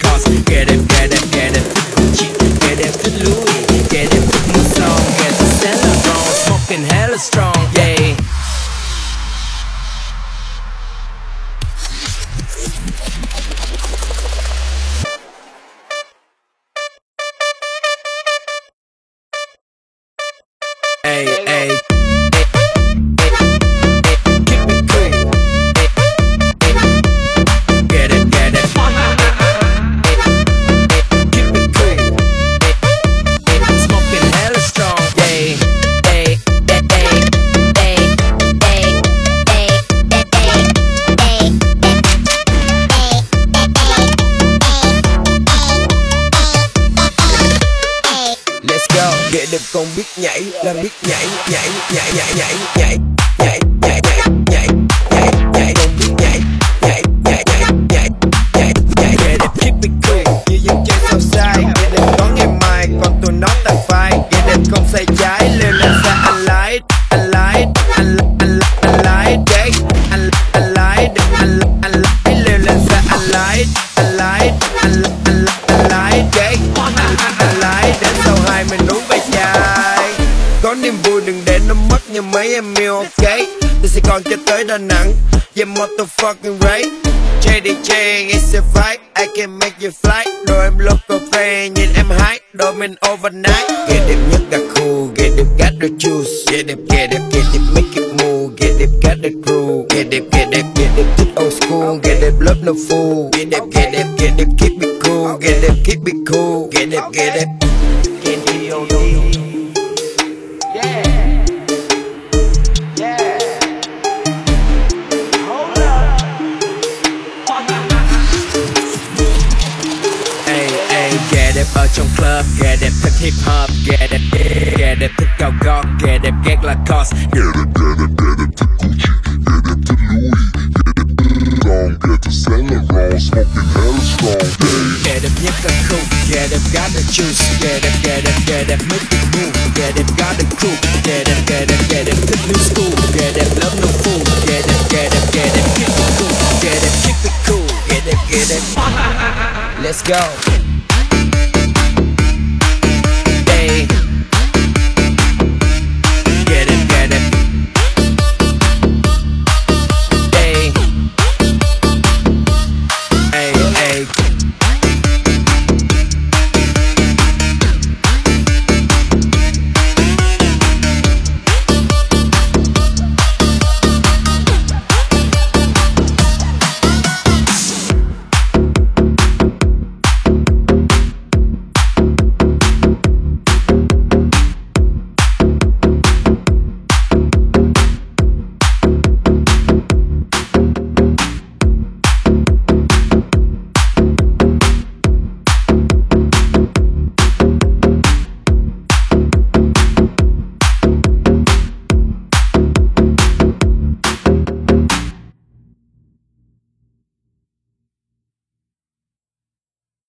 cars. Get it, Gucci, get it, Louis, get it, Mousson, get it, Saint Laurent, smoking hella strong, yeah. Hey, hey. Ghệ đẹp còn biết nhảy, là biết nhảy, nhảy, nhảy, nhảy, nhảy, nhảy, nhảy, nhảy, nhảy, nhảy, nhảy, còn biết nhảy, nhảy, nhảy, nhảy, nhảy, nhảy, nhảy. Ghệ đẹp keep it cool, như dân chơi sao sai. Ghệ đẹp có ngày mai, còn tụi nó tàn phai. Ghệ đẹp không sai trái, leo lên xa anh lái, anh lái, anh lái, đấy, anh lái, anh lái, leo lên xa anh lái, anh lái, anh lái, đấy, anh lái, đến sau 20 nút bay dài. Có niềm vui đừng để nó mất như mấy em yêu, ok. Tôi sẽ còn cho tới Đà Nẵng, yeah motherfucking right. JDJ, it's a vibe, I can make you fly. Đồ em local play, nhìn em high, đồ mình overnight. Get đẹp nhất là cool, get đẹp got the juice. Get đẹp, make it move. Get đẹp got the crew. Get đẹp, thích old school. Get đẹp love no fool. Get đẹp, keep it cool. Get đẹp, keep it cool. Get đẹp. Ghẻ đẹp ở trong club, ghẻ đẹp thích hip hop, ghẻ đẹp thích cao gót, ghẻ đẹp ghét Lacoste. Ghẻ đẹp thích Gucci, ghẻ đẹp thích Louis, ghẻ đẹp gone, get to Saint Laurent, smoking hella strong. Ghẻ đẹp nhất là cool, ghẻ đẹp got the juice, ghẻ đẹp make it move, ghẻ đẹp got the crew, ghẻ đẹp thích new school, ghẻ đẹp love no fool, ghẻ đẹp keep it cool, ghẻ đẹp keep it cool, ghẻ đẹp. Let's go.